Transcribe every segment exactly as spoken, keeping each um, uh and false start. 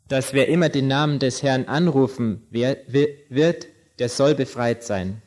dass wer immer den Namen des Herrn anrufen wer- wi- wird, der soll befreit sein.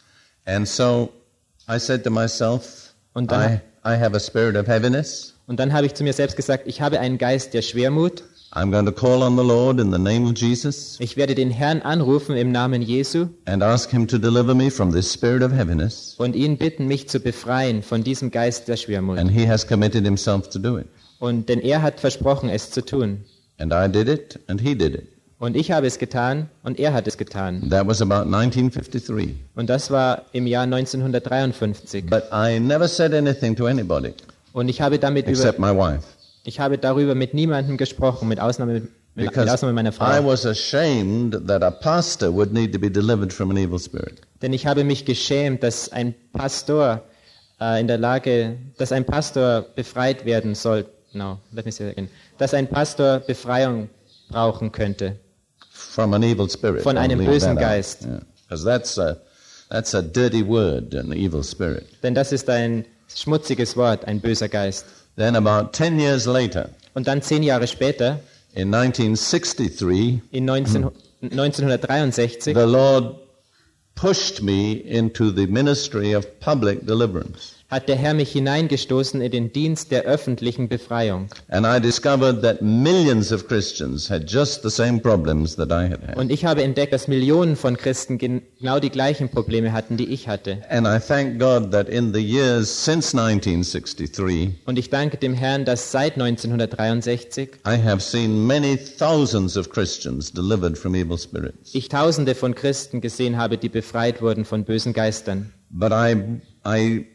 And so I said to myself, Und dann, I, I have a spirit of heaviness. und dann habe ich zu mir selbst gesagt, ich habe einen Geist der Schwermut. I'm going to call on the Lord in the name of Jesus Ich werde den Herrn anrufen im Namen Jesu and ask him to deliver me from this spirit of heaviness. und ihn bitten, mich zu befreien von diesem Geist der Schwermut. And he has committed himself to do it. Und denn er hat versprochen, es zu tun. And I did it, and he did it. Und ich habe es getan und er hat es getan. That was about nineteen fifty-three. Und das war im Jahr neunzehnhundertdreiundfünfzig. But I never said anything to anybody Und ich habe damit except über, my wife. ich habe darüber mit niemandem gesprochen, mit Ausnahme, mit, mit Because Ausnahme meiner I Frau. was ashamed that a pastor would need to be delivered from an evil spirit. Denn ich habe mich geschämt, dass ein Pastor äh, in der Lage, dass ein Pastor befreit werden soll. No, let me say that again. Dass ein Pastor Befreiung brauchen könnte. From an evil spirit. Von Don't einem leave bösen that out. Geist. Yeah. Because that's a, that's a dirty word, an evil spirit. Denn das ist ein schmutziges Wort, ein böser Geist. Then about ten years later, Und dann zehn Jahre später, in nineteen sixty-three, in neunzehn, neunzehnhundertdreiundsechzig, the Lord pushed me into the ministry of public deliverance. hat der Herr mich hineingestoßen in den Dienst der öffentlichen Befreiung. And I discovered that millions of Christians had just the same problems that I had had. Und ich habe entdeckt, dass Millionen von Christen genau die gleichen Probleme hatten, die ich hatte. And I thank God that in the years since nineteen sixty-three, Und ich danke dem Herrn, dass seit neunzehnhundertdreiundsechzig I have seen many thousands of Christians delivered from evil spirits. ich Tausende von Christen gesehen habe, die befreit wurden von bösen Geistern. But I, I,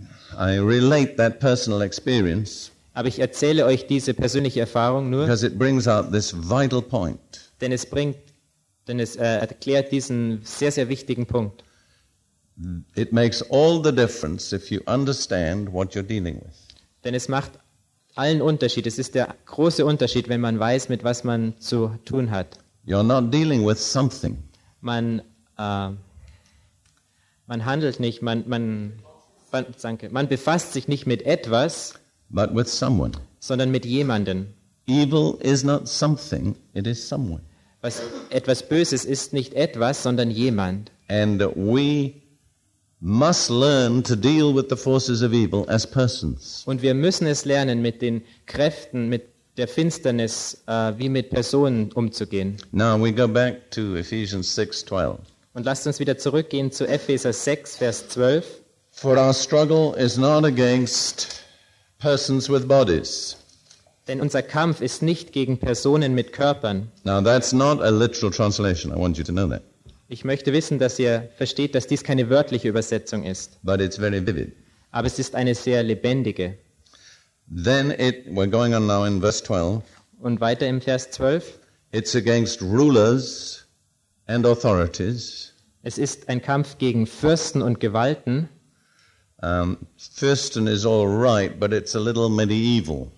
I relate that personal experience Aber ich erzähle euch diese persönliche Erfahrung nur, because it brings out this vital point. denn es bringt, denn es äh, erklärt diesen sehr, sehr wichtigen Punkt. It makes all the difference if you understand what you're dealing with. Denn es macht allen Unterschied. Es ist der große Unterschied, wenn man weiß, mit was man zu tun hat. You're not dealing with something. Man, äh, man handelt nicht, man, man, man, danke, man befasst sich nicht mit etwas, But with someone. sondern mit jemandem. Evil is not something, it is someone. Was etwas Böses ist nicht etwas, sondern jemand. And we must learn to deal with the forces of evil as persons. Und wir müssen es lernen, mit den Kräften, mit der Finsternis, äh, wie mit Personen umzugehen. Now we go back to Ephesians six twelve. Und lasst uns wieder zurückgehen zu Epheser sechs, Vers zwölf. For our struggle is not against persons with bodies. Denn unser Kampf ist nicht gegen Personen mit Körpern. Now that's not a literal translation. I want you to know that. Ich möchte wissen, dass ihr versteht, dass dies keine wörtliche Übersetzung ist. But it's very vivid. Aber es ist eine sehr lebendige. Then it, we're going on now in verse twelve. Und weiter im Vers zwölf. It's against rulers and authorities. Es ist ein Kampf gegen Fürsten und Gewalten. Um, Fürsten is all right, but it's a little medieval.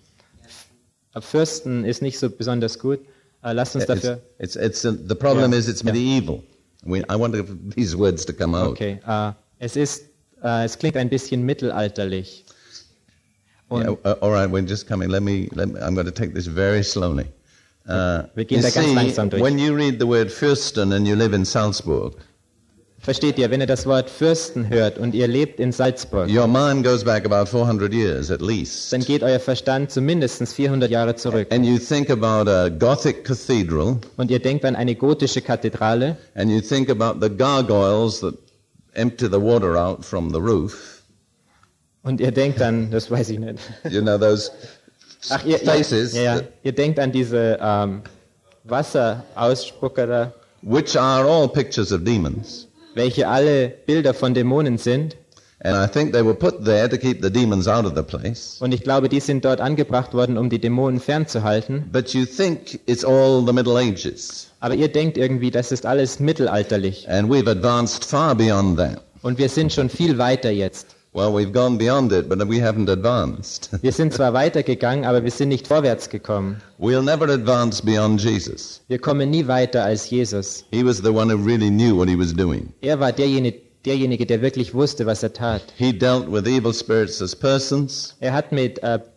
Fürsten ist nicht so besonders gut. Uh, lasst uns It's, dafür... it's, it's, uh, the problem Yeah. is it's Yeah. medieval. We, I want these words to come out. Okay, uh, es ist... Uh, es klingt ein bisschen mittelalterlich. Und Yeah, uh, all right, we're just coming. Let me, let me. I'm going to take this very slowly. Uh, Wir gehen you da ganz see, langsam durch. when you read the word Fürsten and you live in Salzburg, versteht ihr, wenn ihr das Wort Fürsten hört und ihr lebt in Salzburg, your mind goes back about four hundred years at least. dann geht euer Verstand zu mindestens vierhundert Jahre zurück. And you think about a Gothic cathedral, Und ihr denkt an eine gotische Kathedrale and you think about the gargoyles that empty the water out from the roof. und ihr denkt an, das weiß ich nicht. You know those Ach, ihr, faces, ihr, ja, ja. that- ihr denkt an diese ähm, Wasseraussprucker da, which are all pictures of demons. welche alle Bilder von Dämonen sind. And I think they were put there to keep the demons out of the place. Und ich glaube, die sind dort angebracht worden, um die Dämonen fernzuhalten. But you think it's all the Middle Ages. Aber ihr denkt irgendwie, das ist alles mittelalterlich. And we've advanced far beyond that. Und wir sind schon viel weiter jetzt. Well, we've gone beyond it, but we haven't advanced. Wir sind zwar weitergegangen, aber wir sind nicht vorwärts gekommen. We'll never advance beyond Jesus. Wir kommen nie weiter als Jesus. He was the one who really knew what he was doing. Er war derjenige, derjenige, der wirklich wusste, was er tat. He dealt with evil spirits as persons, Er hat mit äh,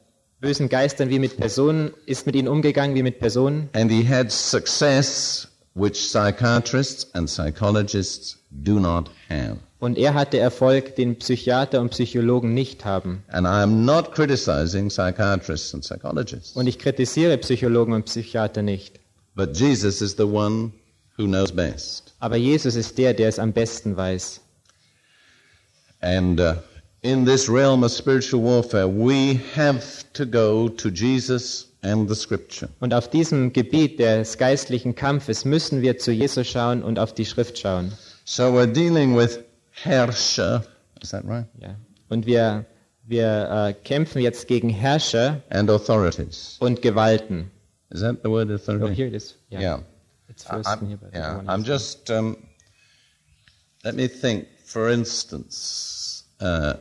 bösen Geistern wie mit Personen, ist mit ihnen umgegangen wie mit Personen. And he had success which psychiatrists and psychologists do not have. Und er hatte Erfolg, den Psychiater und Psychologen nicht haben. And I am not criticizing psychiatrists and psychologists. Und ich kritisiere Psychologen und Psychiater nicht. But Jesus is the one who knows best. Aber Jesus ist der, der es am besten weiß. And uh, in this realm of spiritual warfare, we have to go to Jesus and the Scripture. Und auf diesem Gebiet des geistlichen Kampfes müssen wir zu Jesus schauen und auf die Schrift schauen. So we're dealing with Herrscher, is that right? Ja. Und wir, wir äh, kämpfen jetzt gegen Herrscher And authorities. und Gewalten. Is that the word Oh, authority? here it is. Yeah. Yeah. It's first in I'm, here, but I yeah, want I'm to- just, um, let me think, for instance, uh,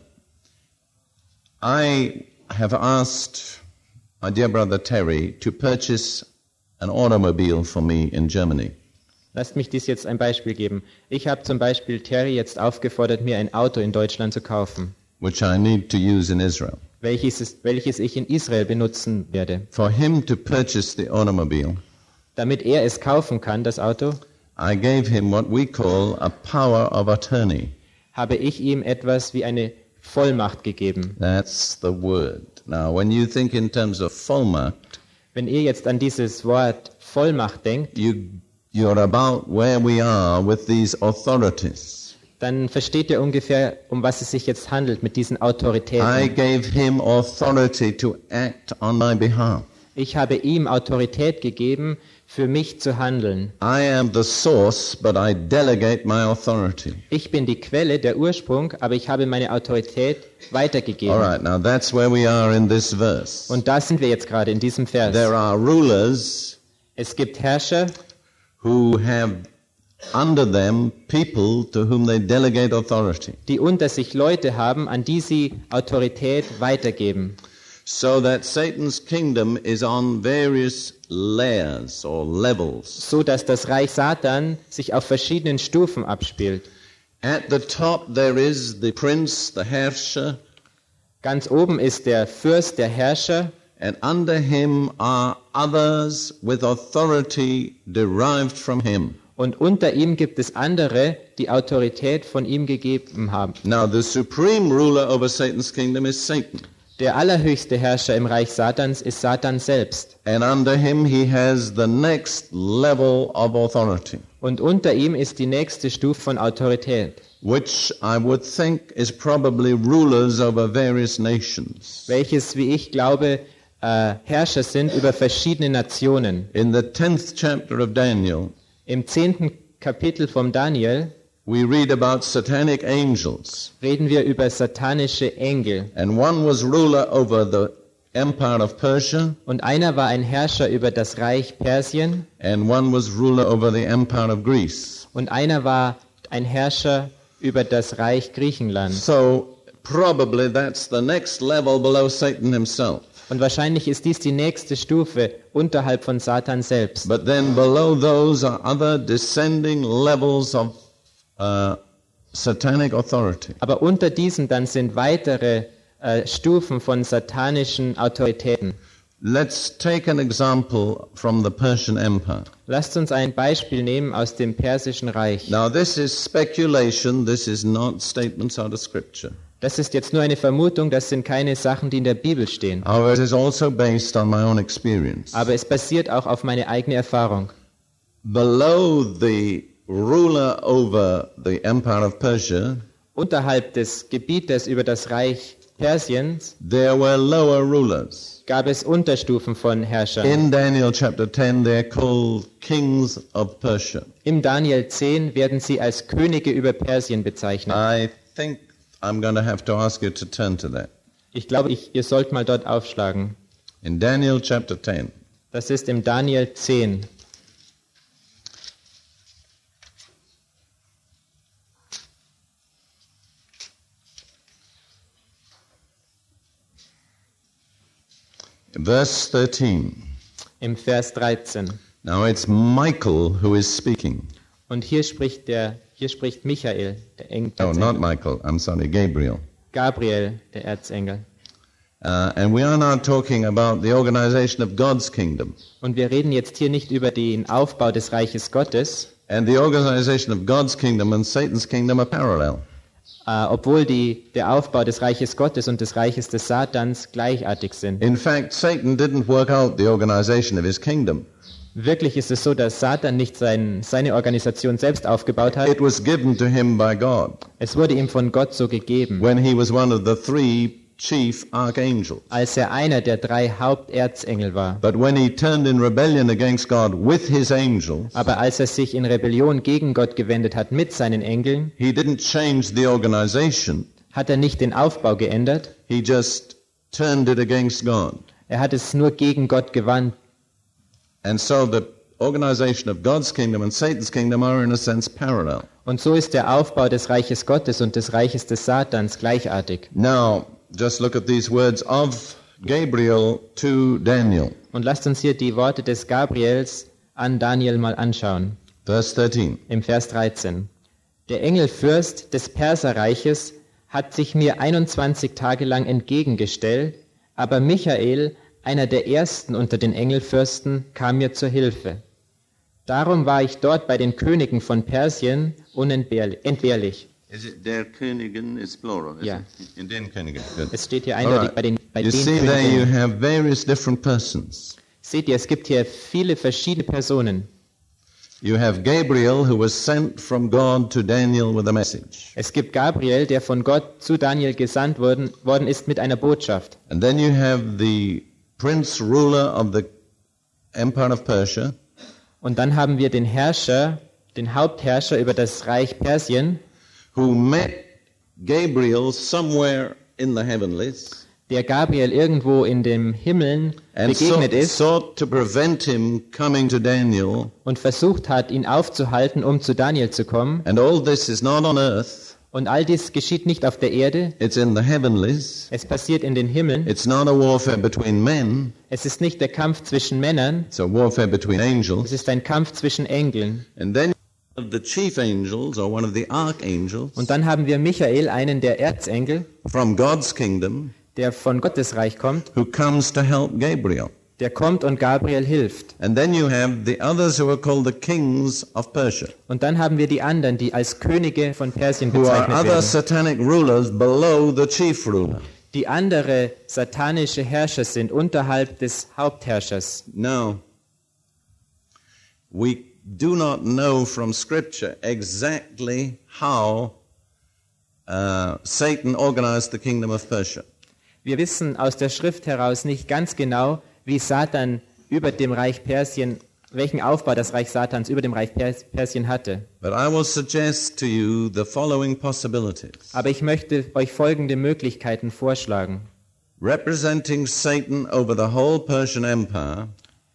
I have asked my dear brother Terry to purchase an automobile for me in Germany. Lasst mich dies jetzt ein Beispiel geben. Ich habe zum Beispiel Terry jetzt aufgefordert, mir ein Auto in Deutschland zu kaufen, Which I need to use in Israel. welches, welches ich in Israel benutzen werde. For him to purchase the automobile, Damit er es kaufen kann, das Auto, I gave him what we call a power of attorney. habe ich ihm etwas wie eine Vollmacht gegeben. That's the word. Now, when you think in terms of Vollmacht, Wenn ihr jetzt an dieses Wort Vollmacht denkt, you, you're about where we are with these authorities. dann versteht ihr ungefähr, um was es sich jetzt handelt mit diesen I Autoritäten. gave him authority to act on my behalf. Ich habe ihm Autorität gegeben, für mich zu handeln. I am the source, but I delegate my authority. Ich bin die Quelle, der Ursprung, aber ich habe meine Autorität weitergegeben. All right, now that's where we are in this verse. Und da sind wir jetzt gerade in diesem Vers. There are rulers Es gibt Herrscher, who have under them people to whom they delegate authority. die unter sich Leute haben, an die sie Autorität weitergeben. So that Satan's kingdom is on various layers or levels. So dass das Reich Satan sich auf verschiedenen Stufen abspielt. At the top there is the prince, the Herrscher, Ganz oben ist der Fürst, der Herrscher, and under him are others with authority derived from him. und unter ihm gibt es andere, die Autorität von ihm gegeben haben. Now the supreme ruler over Satan's kingdom is Satan. Der allerhöchste Herrscher im Reich Satans ist Satan selbst. And under him he has the next level of authority, Und unter ihm ist die nächste Stufe von Autorität, which I would think is probably rulers over various nations. welches, wie ich glaube, äh, Herrscher sind über verschiedene Nationen. In the tenth chapter of Daniel, Im zehnten Kapitel vom Daniel we read about satanic angels, reden wir über satanische Engel. and one was ruler over the empire of Persia, Und einer war ein Herrscher über das Reich Persien and one was ruler over the empire of Greece. und einer war ein Herrscher über das Reich Griechenland. So probably that's the next level below Satan himself. Und wahrscheinlich ist dies die nächste Stufe unterhalb von Satan selbst. But then below those are other descending levels of uh, satanic authority. Aber unter diesen dann sind weitere äh, Stufen von satanischen Autoritäten. Let's take an example from the Persian Empire. Lasst uns ein Beispiel nehmen aus dem Persischen Reich. Now this is speculation, this is not statements out of scripture. Das ist jetzt nur eine Vermutung, das sind keine Sachen, die in der Bibel stehen. However, it is also based on my own experience. Aber es basiert auch auf meine eigene Erfahrung. Below the ruler over the empire of Persia, Unterhalb des Gebietes über das Reich Persiens there were lower rulers. gab es Unterstufen von Herrschern. In Daniel chapter ten, they're called kings of Persia. Im Daniel zehn werden sie als Könige über Persien bezeichnet. I think I'm going to have to ask you to turn to that. Ich glaube, ich, ihr sollt mal dort aufschlagen. In Daniel chapter ten. Das ist im Daniel zehn. Verse thirteen. Im Vers dreizehn. Now it's Michael who is speaking. Und hier spricht der, hier spricht Michael, der Engel, Oh, not Michael. I'm sorry, Gabriel. Gabriel, der Erzengel. Uh, and we are now talking about the organization of God's kingdom. Und wir reden jetzt hier nicht über den Aufbau des Reiches Gottes, And the organization of God's kingdom and Satan's kingdom are parallel. äh, obwohl die, der Aufbau des Reiches Gottes und des Reiches des Satans gleichartig sind. In fact, Satan didn't work out the organization of his kingdom. Wirklich ist es so, dass Satan nicht sein, seine Organisation selbst aufgebaut hat. It was given to him by God Es wurde ihm von Gott so gegeben, when he was one of the three chief archangels. als er einer der drei Haupterzengel war. But when he turned in rebellion against God with his angels, Aber als er sich in Rebellion gegen Gott gewendet hat mit seinen Engeln, he didn't change the organization. hat er nicht den Aufbau geändert, He just turned it against God. er hat es nur gegen Gott gewandt. And so the organization of God's kingdom and Satan's kingdom are in a sense parallel. Und so ist der Aufbau des Reiches Gottes und des Reiches des Satans gleichartig. Now, just look at these words of Gabriel to Daniel. Und lasst uns hier die Worte des Gabriels an Daniel mal anschauen. Verse thirteen. Im Vers dreizehn. Der Engelfürst des Perserreiches hat sich mir einundzwanzig Tage lang entgegengestellt, aber Michael, einer der ersten unter den Engelfürsten, kam mir zur Hilfe. Darum war ich dort bei den Königen von Persien unentbehrlich. Is it der Königen is plural? Is Yeah. it? In den Königen. Good. Es steht hier All eindeutig right. bei den, bei You den see there you Königen. have various different persons. Seht ihr, es gibt hier viele verschiedene Personen. You have Gabriel who was sent from God to Daniel with a message. Es gibt Gabriel, der von Gott zu Daniel gesandt worden, worden ist mit einer Botschaft. And then you have the prince ruler of the empire of Persia, Und dann haben wir den Herrscher, den Hauptherrscher über das Reich Persien, who met Gabriel somewhere in the heavenlies der Gabriel irgendwo in dem Himmeln and begegnet sought, ist sought to prevent him coming to Daniel. und versucht hat, ihn aufzuhalten, um zu Daniel zu kommen. And all this is not on earth, Und all dies geschieht nicht auf der Erde, it's in the heavenlies. es passiert in den Himmeln. It's not a warfare between men, Es ist nicht der Kampf zwischen Männern, it's a warfare between es angels. ist ein Kampf zwischen Engeln. And then you have the chief angels, or one of the archangels, Und dann haben wir Michael, einen der Erzengel, from God's kingdom, der von Gottes Reich kommt, who comes to help Gabriel. der kommt und Gabriel hilft. And then you have the others who are called the kings of Persia, Und dann haben wir die anderen, die als Könige von Persien who are bezeichnet other werden. satanic rulers below the chief ruler. Die andere satanische Herrscher sind unterhalb des Hauptherrschers. Now, we do not know from Scripture exactly how uh, Satan organized the kingdom of Persia. Wir wissen aus der Schrift heraus nicht ganz genau, wie Satan über dem Reich Persien, welchen Aufbau das Reich Satans über dem Reich Pers- Persien hatte. But I will suggest to you the following possibilities. Aber ich möchte euch folgende Möglichkeiten vorschlagen. Representing Satan over the whole Persian Empire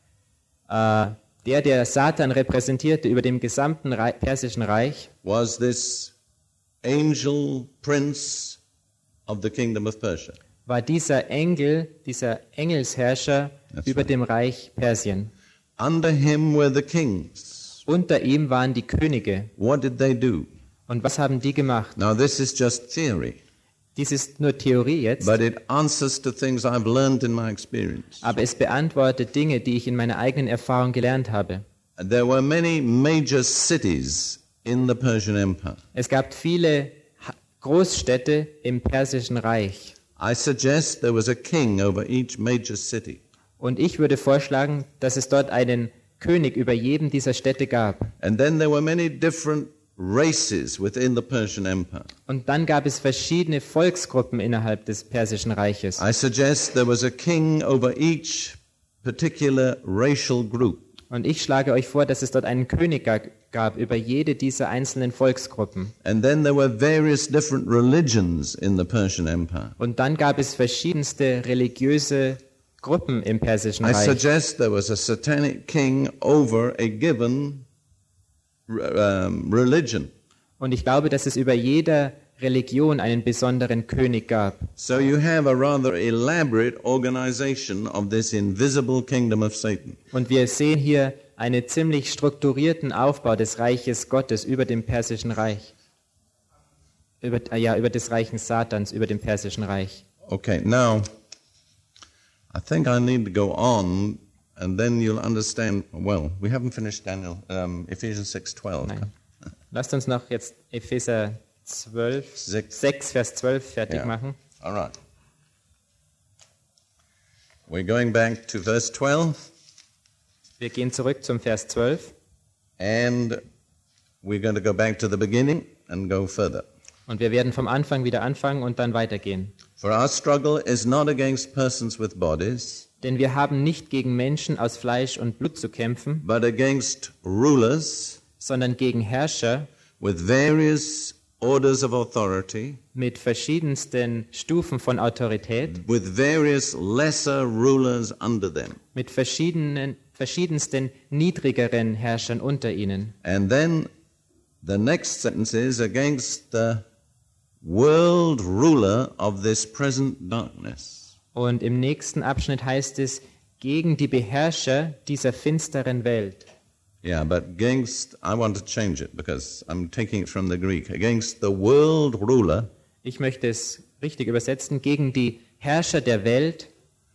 Äh, der, der Satan repräsentierte über dem gesamten Rei- persischen Reich, was this angel prince of the kingdom of Persia. war dieser Engel, dieser Engelsherrscher That's über right. dem Reich Persien. Under him were the kings. Unter ihm waren die Könige. What did they do? Und was haben die gemacht? Now this is just theory, Dies ist nur Theorie jetzt, but it answers to things I've learned in my experience. aber es beantwortet Dinge, die ich in meiner eigenen Erfahrung gelernt habe. There were many major cities in the Persian Empire. Es gab viele Ha- Großstädte im Persischen Reich. I suggest there was a king over each major city. Und ich würde vorschlagen, dass es dort einen König über jedem dieser Städte gab. And then there were many different races within the Persian Empire. Und dann gab es verschiedene Volksgruppen innerhalb des Persischen Reiches. I suggest there was a king over each particular racial group. Und ich schlage euch vor, dass es dort einen König ga- gab über jede dieser einzelnen Volksgruppen. And then there were various different religions in the Persian Empire. Und dann gab es verschiedenste religiöse Gruppen im Persischen I Reich. suggest there was a satanic king over a given um, religion. Und ich glaube, dass es über jeder Religion einen besonderen König gab. So you have a rather elaborate organization of this invisible kingdom of Satan. Und wir sehen hier einen ziemlich strukturierten Aufbau des Reiches Gottes über dem Persischen Reich. Über, äh, ja, über des Reichen Satans, über dem Persischen Reich. Okay, now I think I need to go on, and then you'll understand. Well, we haven't finished Daniel, um, Ephesians six twelve. Nein. Lasst uns noch jetzt Epheser zwölf, Sechs. sechs, Vers zwölf fertig Yeah. machen. All right. We're going back to verse twelve, Wir gehen zurück zum Vers zwölf and we're going to go back to the beginning and go further. und wir werden vom Anfang wieder anfangen und dann weitergehen. For our struggle is not against persons with bodies, Denn wir haben nicht gegen Menschen aus Fleisch und Blut zu kämpfen, but against rulers sondern gegen Herrscher with various orders of authority, mit verschiedensten Stufen von Autorität, with various lesser rulers under them. mit verschiedenen, verschiedensten niedrigeren Herrschern unter ihnen. And then the next sentence is against the world ruler of this present darkness. Und im nächsten Abschnitt heißt es, gegen die Beherrscher dieser finsteren Welt. Yeah, but against, I want to change it because I'm taking it from the Greek. Against the world ruler Ich möchte es richtig übersetzen, gegen die Herrscher der Welt,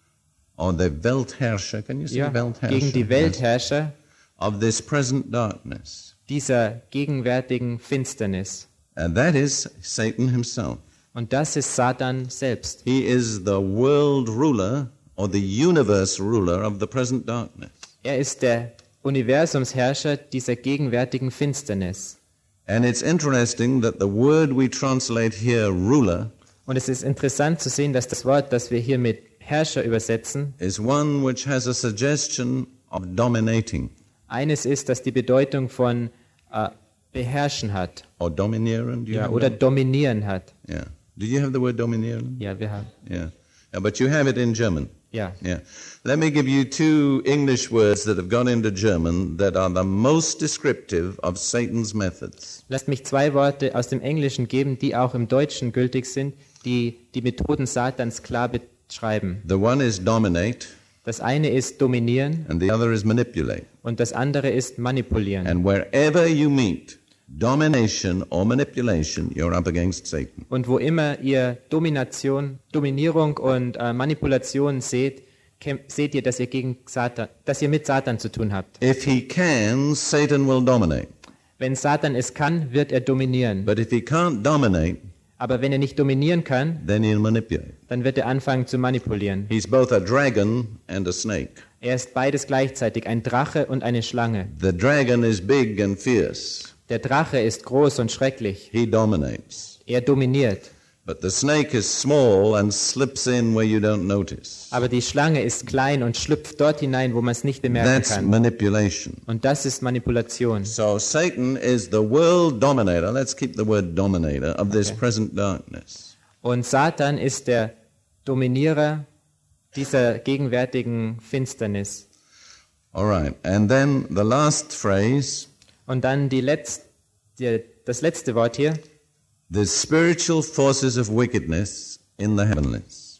or the Weltherrscher, can you say ja, Weltherrscher? gegen die Weltherrscher Of this present darkness. dieser gegenwärtigen Finsternis. And that is Satan himself. Und das ist Satan selbst. He is the world ruler or the universe ruler of the present darkness. Er ist der Universumsherrscher dieser gegenwärtigen Finsternis. And it's interesting that the word we translate here, ruler, Und es ist interessant zu sehen, dass das Wort, das wir hier mit Herrscher übersetzen, is one which has a suggestion of dominating eines ist, das die Bedeutung von äh, beherrschen hat, or dominieren. Do you ja, have oder that? dominieren hat. Yeah. Do you have the word dominieren? Ja, wir haben. Yeah. Yeah, but you have it in German. Ja. Yeah. Let me give you two English words that have gone into German that are the most descriptive of Satan's methods. Lasst mich zwei Worte aus dem Englischen geben, die auch im Deutschen gültig sind, die die Methoden Satans klar beschreiben. The one is dominate, Das eine ist dominieren and the other is manipulate. und das andere ist manipulieren. And wherever you meet domination or manipulation, you're up against Satan. Und wo immer ihr Domination, Dominierung und äh, Manipulation seht, kämp- seht ihr, dass ihr gegen Satan, dass ihr mit Satan zu tun habt. If he can, Satan will dominate. Wenn Satan es kann, wird er dominieren. But if he can't dominate, Aber wenn er nicht dominieren kann, then he'll manipulate. dann wird er anfangen zu manipulieren. He's both a dragon and a snake. Er ist beides gleichzeitig, ein Drache und eine Schlange. The dragon is big and fierce. Der Drache ist groß und schrecklich. He dominates. Er dominiert. But the snake is small and slips in where you don't notice. Aber die Schlange ist klein und schlüpft dort hinein, wo man es nicht bemerken That's kann. manipulation. Und das ist Manipulation. So Satan is the world dominator. Let's keep the word dominator of this Okay. present darkness. Und Satan ist der Dominierer dieser gegenwärtigen Finsternis. All right. And then the last phrase, Und dann die letzt, die, das letzte Wort hier, the spiritual forces of wickedness in the heavenlies.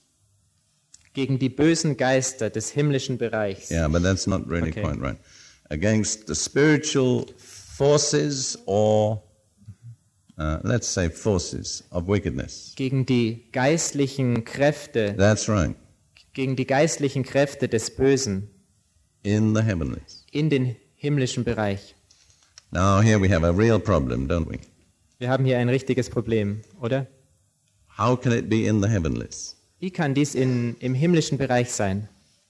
gegen die bösen Geister des himmlischen Bereichs. Yeah, but that's not really Okay. quite right. Against the spiritual forces or, uh, let's say forces of wickedness. Gegen die geistlichen Kräfte, That's right. gegen die geistlichen Kräfte des Bösen In the heavenlies. in den himmlischen Bereich. Now here we have a real problem, don't we? Wir haben hier ein richtiges Problem, oder? How can it be in the heavenlies? Wie kann dies in, im himmlischen Bereich sein?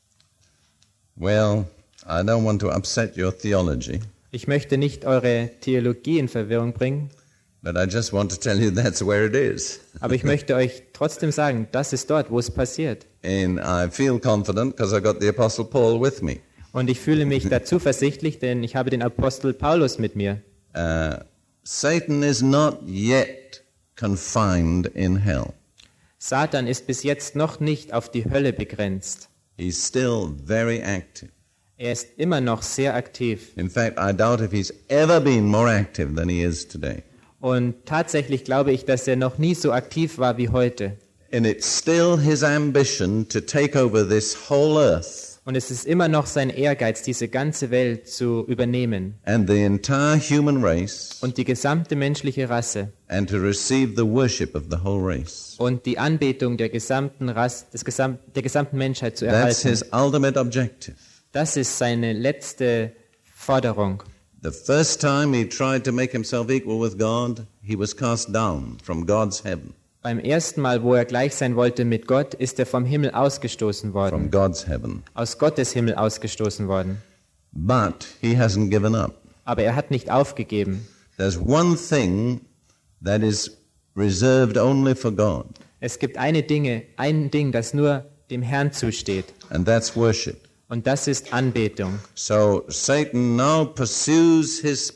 Well, I don't want to upset your theology, Ich möchte nicht eure Theologie in Verwirrung bringen, but I just want to tell you that's where it is. aber ich möchte euch trotzdem sagen, das ist dort, wo es passiert. And I feel confident because I got the Apostle Paul with me. Und ich fühle mich da zuversichtlich, denn ich habe den Apostel Paulus mit mir. Uh, Satan is not yet confined in hell. Satan ist bis jetzt noch nicht auf die Hölle begrenzt. He's still very active. Er ist immer noch sehr aktiv. In fact, I doubt if he's ever been more active than he is today. Und tatsächlich glaube ich, dass er noch nie so aktiv war wie heute. And it's still his ambition to take over this whole earth Und es ist immer noch sein Ehrgeiz, diese ganze Welt zu übernehmen and the entire human race und die gesamte menschliche Rasse and to receive the worship of the whole race. und die Anbetung der gesamten Rasse, des Gesam der gesamten Menschheit zu That's erhalten. his ultimate objective. Das ist seine letzte Forderung. The first time he tried to make himself equal with God, he was cast down from God's heaven, Beim ersten Mal, wo er gleich sein wollte mit Gott, ist er vom Himmel ausgestoßen from worden, God's heaven. aus Gottes Himmel ausgestoßen worden. But he hasn't given up. Aber er hat nicht aufgegeben. There's one thing that is reserved only for God, Es gibt eine Dinge, ein Ding, das nur dem Herrn zusteht. and that's worship. Und das ist Anbetung. So Satan now pursues his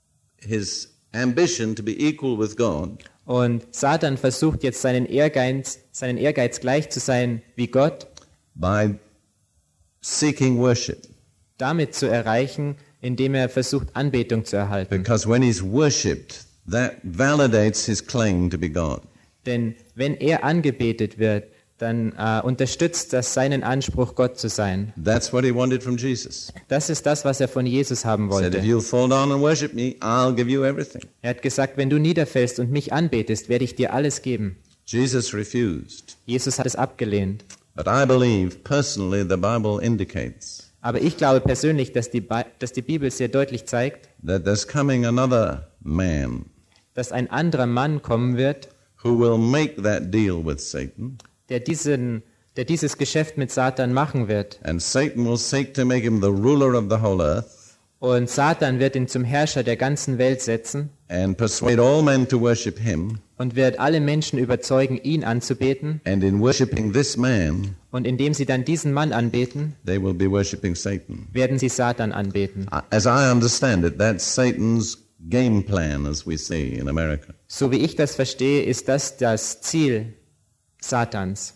his ambition to be equal with God Und Satan versucht jetzt seinen Ehrgeiz, seinen Ehrgeiz gleich zu sein wie Gott, by seeking worship. damit zu erreichen, indem er versucht, Anbetung zu erhalten. Because when he's worshipped, that validates his claim to be God. Denn wenn er angebetet wird, dann äh, unterstützt das seinen Anspruch, Gott zu sein. That's what he wanted from Jesus. Das ist das, was er von Jesus haben He said, if wollte. you'll fall down and worship me, I'll give you everything. Er hat gesagt, wenn du niederfällst und mich anbetest, werde ich dir alles geben. Jesus refused. Jesus hat es abgelehnt. But I believe, personally, the Bible indicates Aber ich glaube persönlich, dass die, Bi- dass die Bibel sehr deutlich zeigt, that there's coming another man dass ein anderer Mann kommen wird, who will make that deal with Satan, der, diesen, der dieses Geschäft mit Satan machen wird. and Satan will seek to make him the ruler of the whole earth Und Satan wird ihn zum Herrscher der ganzen Welt setzen and persuade all men to worship him. und wird alle Menschen überzeugen, ihn anzubeten. And in worshiping this man, Und indem sie dann diesen Mann anbeten, they will be worshiping Satan. werden sie Satan anbeten. As I understand it, that's Satan's game plan, as we see in America. So wie ich das verstehe, ist das das Ziel Satans.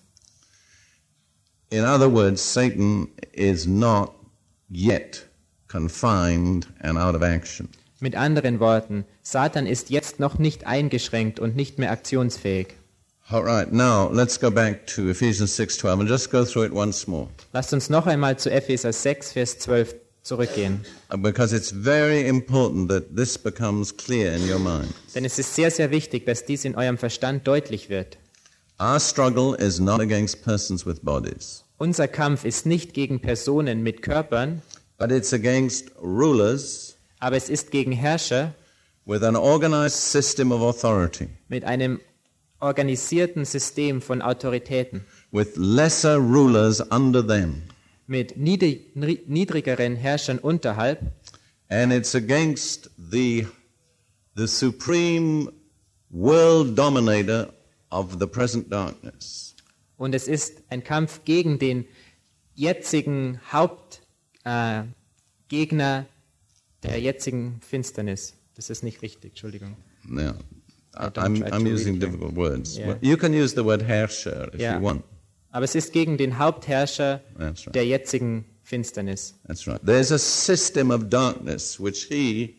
In other words, Satan is not yet confined and out of action. Mit anderen Worten, Satan ist jetzt noch nicht eingeschränkt und nicht mehr aktionsfähig. All right, now let's go back to Ephesians six twelve and just go through it once more, Lasst uns noch einmal zu Epheser sechs, Vers zwölf zurückgehen. because it's very important that this becomes clear in your mind. Denn es ist sehr, sehr wichtig, dass dies in eurem Verstand deutlich wird. Our struggle is not against persons with bodies, Unser Kampf ist nicht gegen Personen mit Körpern, but it's against rulers aber es ist gegen Herrscher with an organized system of authority, mit einem organisierten System von Autoritäten, with lesser rulers under them. mit niedrig, niedrigeren Herrschern unterhalb. And it's against the, the supreme world dominator of the present darkness. Und es ist ein Kampf gegen den jetzigen Hauptgegner äh, Gegner der jetzigen Finsternis. Das ist nicht richtig, Entschuldigung. Now, I don't I'm, try to I'm read using here. difficult words. Yeah. You can use the word Herrscher if Yeah. you want. Aber es ist gegen den Hauptherrscher That's right. der jetzigen Finsternis. That's right. There's a system of darkness which he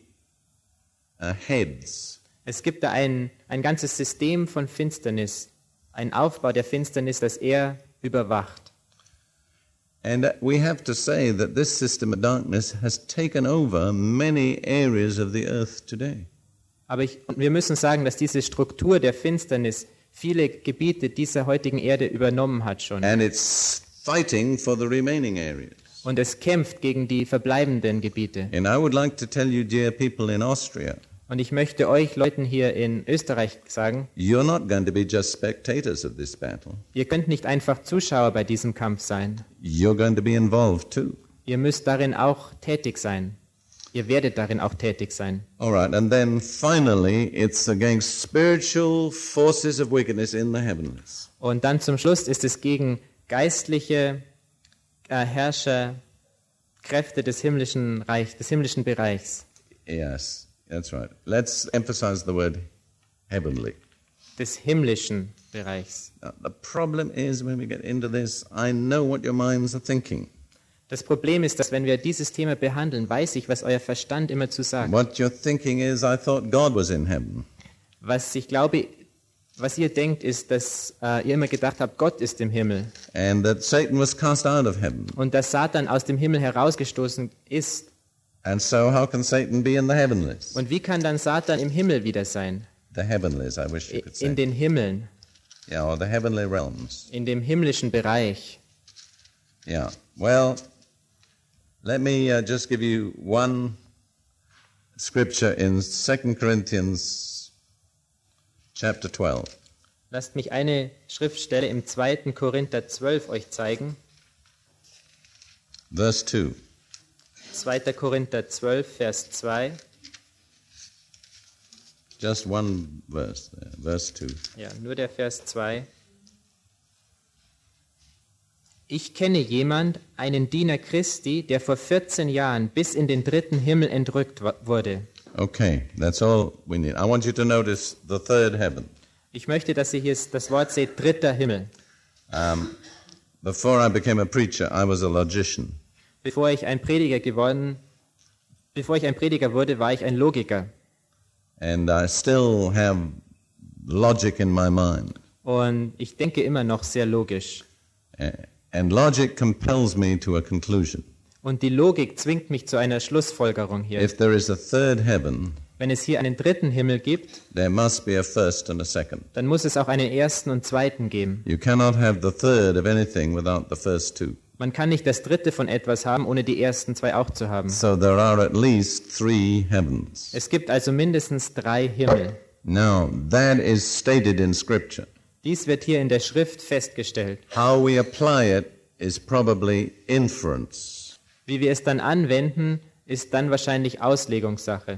uh, heads. Es gibt da ein, ein ganzes System von Finsternis, ein Aufbau der Finsternis, das er überwacht. And uh, we have to say that this system of darkness has taken over many areas of the earth today. Aber ich, und wir müssen sagen, dass diese Struktur der Finsternis viele Gebiete dieser heutigen Erde übernommen hat schon. And it's fighting for the remaining areas. Und es kämpft gegen die verbleibenden Gebiete. And I would like to tell you, dear people in Austria, Und ich möchte euch Leuten hier in Österreich sagen, you're not going to be just spectators of this battle. ihr könnt nicht einfach Zuschauer bei diesem Kampf sein. You're going to be involved too. Ihr müsst darin auch tätig sein. Ihr werdet darin auch tätig sein. All right, and then finally, it's against spiritual forces of wickedness in the heavens. Und dann zum Schluss ist es gegen geistliche äh, Herrscher, Kräfte des himmlischen Reich, des himmlischen Bereichs, Yes, that's right. Let's emphasize the word heavenly. des himmlischen Bereichs. Now, the problem is when we get into this, I know what your minds are thinking. Das Problem ist, dass wenn wir dieses Thema behandeln, weiß ich, was euer Verstand immer zu sagt. What you're thinking is, I thought God was in heaven. Was ich glaube, was ihr denkt, ist, dass äh, ihr immer gedacht habt, Gott ist im Himmel and that Satan was cast out of heaven. und dass Satan aus dem Himmel herausgestoßen ist. And so how can Satan be in the heavenlies? Und wie kann dann Satan im Himmel wieder sein? The heavenlies, I wish you could say. In den Himmeln, Yeah, or the heavenly realms. in dem himmlischen Bereich. Yeah. Well, let me uh, just give you one scripture in Second Corinthians chapter twelve. Lasst mich eine Schriftstelle im zweiten Korinther zwölf euch zeigen. Verse two. zweiter Korinther zwölf, Vers zwei. Just one verse there, verse two. Ja, nur der Vers zwei. Ich kenne jemand, einen Diener Christi, der vor vierzehn Jahren bis in den dritten Himmel entrückt wa- wurde. Okay, that's all we need. I want you to notice the third heaven. Ich möchte, dass ihr hier das Wort seht, dritter Himmel. Um, before I became a preacher, I was a logician. Bevor ich ein Prediger geworden, bevor ich ein Prediger wurde, war ich ein Logiker. And I still have logic in my mind. Und ich denke immer noch sehr logisch. Uh, And logic compels me to a conclusion. Und die Logik zwingt mich zu einer Schlussfolgerung hier. If there is a third heaven, Wenn es hier einen dritten Himmel gibt, there must be a first and a second. dann muss es auch einen ersten und zweiten geben. You cannot have the third of anything without the first two. Man kann nicht das dritte von etwas haben, ohne die ersten zwei auch zu haben. So there are at least three heavens. Es gibt also mindestens drei Himmel. Now, that is stated in Scripture. Dies wird hier in der Schrift festgestellt. How we apply it is probably inference. Wie wir es dann anwenden, ist dann wahrscheinlich Auslegungssache.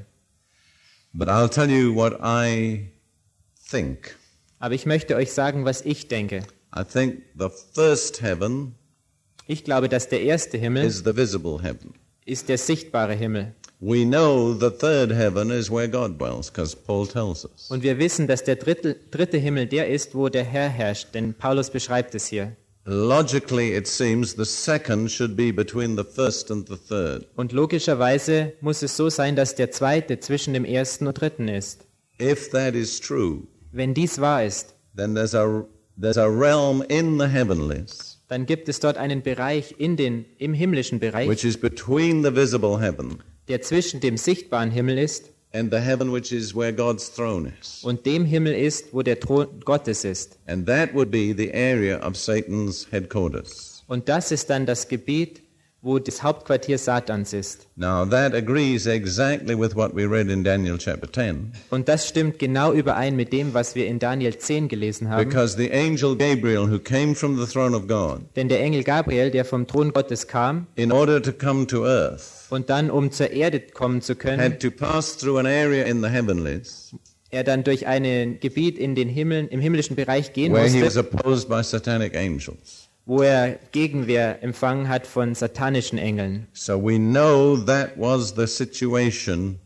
But I'll tell you what I think. Aber ich möchte euch sagen, was ich denke. I think the first heaven Ich glaube, dass der erste Himmel is the visible heaven. ist der sichtbare Himmel. We know the third heaven is where God dwells, because Paul tells us. Und wir wissen, dass der dritte, dritte Himmel der ist, wo der Herr herrscht, denn Paulus beschreibt es hier. Logically, it seems the second should be between the first and the third. Und logischerweise muss es so sein, dass der zweite zwischen dem ersten und dritten ist. If that is true, Wenn dies wahr ist, then there's a, there's a realm in the heavenlies dann gibt es dort einen Bereich in den, im himmlischen Bereich, which is between the visible heaven der zwischen dem sichtbaren Himmel ist and the heaven which is where God's throne is. und dem Himmel ist, wo der Thron Gottes ist. And that would be the area of Satan's headquarters. Und das ist dann das Gebiet, wo das Hauptquartier Satans ist. Now that agrees exactly with what we read in Daniel chapter ten, Und das stimmt genau überein mit dem, was wir in Daniel zehn gelesen haben. because the angel Gabriel, who came from the throne of God, Denn der Engel Gabriel, der vom Thron Gottes kam in order to come to earth, und dann, um zur Erde kommen zu können, had to pass through an area in the heavenlies er dann durch ein Gebiet in den Himmeln, im himmlischen Bereich gehen where he was musste, opposed by satanic angels. wo er Gegenwehr empfangen hat von satanischen Engeln. So we know that was the situation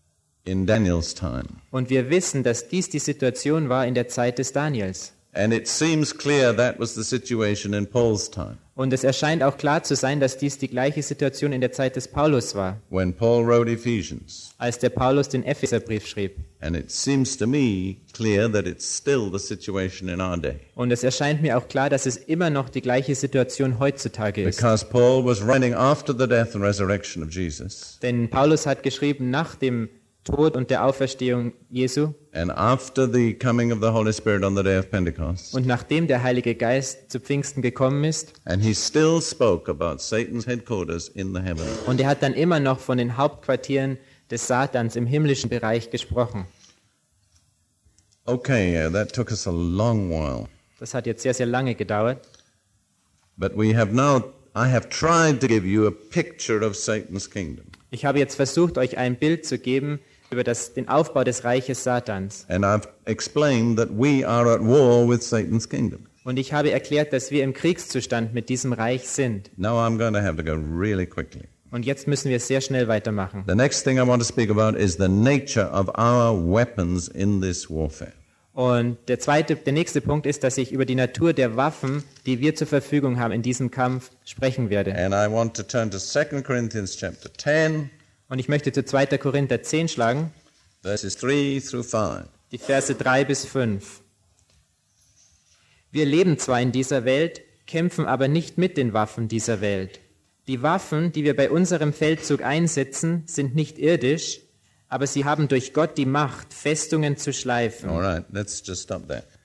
in Daniel's time. Und wir wissen, dass dies die Situation war in der Zeit des Daniels. And it seems clear that was the situation in Paul's time, Und es erscheint auch klar zu sein, dass dies die gleiche Situation in der Zeit des Paulus war, when Paul wrote Ephesians. als der Paulus den Epheserbrief schrieb. And it seems to me clear that it's still the situation in our day. Und es erscheint mir auch klar, dass es immer noch die gleiche Situation heutzutage ist. Because Paul was writing after the death and resurrection of Jesus, Denn Paulus hat geschrieben nach dem Tod und der Auferstehung Jesu and after the coming of the Holy Spirit on the day of Pentecost. und nachdem der Heilige Geist zu Pfingsten gekommen ist. And he still spoke about Satan's headquarters in the heaven. Und er hat dann immer noch von den Hauptquartieren des Satans im himmlischen Bereich gesprochen. Okay, uh, that took us a long while. Das hat jetzt sehr, sehr lange gedauert. But we have now, I have tried to give you a picture of Satan's kingdom. Ich habe jetzt versucht, euch ein Bild zu geben über das, den Aufbau des Reiches Satans. And I've explained that we are at war with Satan's kingdom. Und ich habe erklärt, dass wir im Kriegszustand mit diesem Reich sind. Now I'm going to have to go really quickly. Und jetzt müssen wir sehr schnell weitermachen. The next thing I want to speak about is the nature of our weapons in this warfare. Und der zweite, der nächste Punkt ist, dass ich über die Natur der Waffen, die wir zur Verfügung haben in diesem Kampf, sprechen werde. And I want to turn to Second Corinthians chapter ten, Und ich möchte zu zweiter Korinther zehn schlagen, verses three through five. die Verse drei bis fünf. Wir leben zwar in dieser Welt, kämpfen aber nicht mit den Waffen dieser Welt. Die Waffen, die wir bei unserem Feldzug einsetzen, sind nicht irdisch, aber sie haben durch Gott die Macht, Festungen zu schleifen. All right, let's just stop there.